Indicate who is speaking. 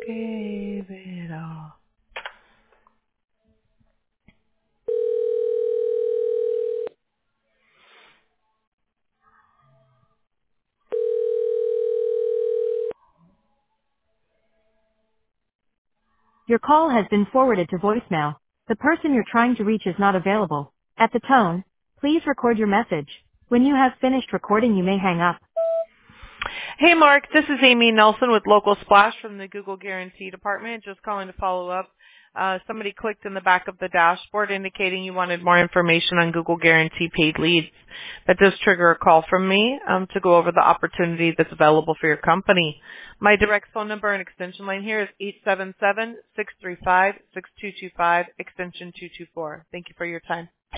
Speaker 1: gave it all.
Speaker 2: Your call has been forwarded to voicemail. The person you're trying to reach is not available. At the tone, please record your message. When you have finished recording, you may hang up.
Speaker 1: Hey, Mark, this is Amy Nelson with Local Splash from the Google Guarantee Department. Just calling to follow up. Somebody clicked in the back of the dashboard indicating you wanted more information on Google Guarantee paid leads. That does trigger a call from me to go over the opportunity that's available for your company. My direct phone number and extension line here is 877-635-6225, extension 224. Thank you for your time.